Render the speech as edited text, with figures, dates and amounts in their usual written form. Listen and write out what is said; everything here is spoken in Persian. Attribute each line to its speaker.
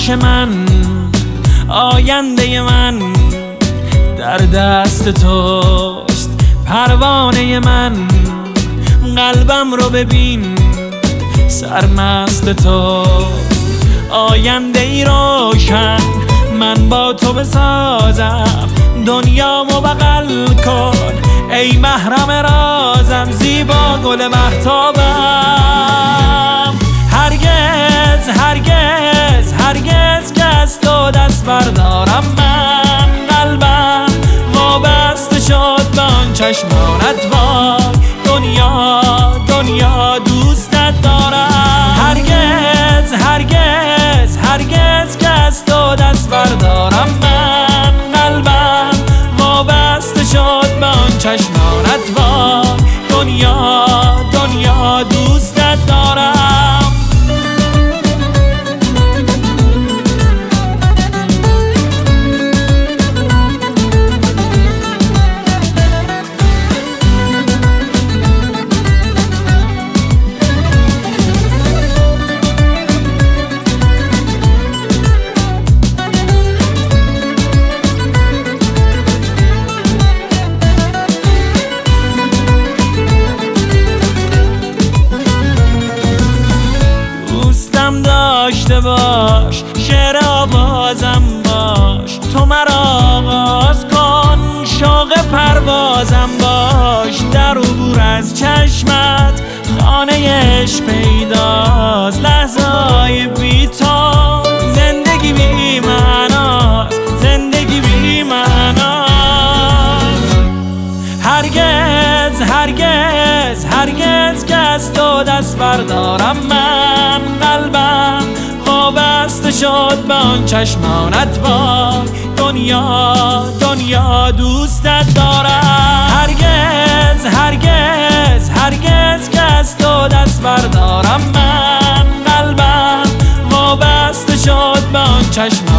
Speaker 1: آتش من، آینده من در دست توست. پروانه من، قلبم رو ببین سرمست توست. آینده ای روشن من با تو بسازم، دنیامو بغل کن ای محرم رازم، زیبا گل مهتابم. هرگز هرگز هرگز که از تو دست بردارم من، قلبم وابسته شد به آن چشمانت وای. دنیا دنیا دوستت دارم. هرگز هرگز هرگز که از تو دست بردارم من، قلبم وابسته شد به آن چشمانت وای. دنیا دنیا دوستت دارم. داشته باش شعر آوازم باش، تو مرا آغاز کن شوق پروازم باش. در عبور از چشمت خانه عشق پیداست، لحظه های بی تو زندگی بی معناست، زندگی بی معناست. هرگز هرگز هرگز که از تو دست بردارم من، قلبم وابسته شد به آن چشمانت وای. دنیا دنیا دوستت دارم. هرگز هرگز هرگز که از تو دست بردارم من، قلبم وابسته شد به آن چشمانت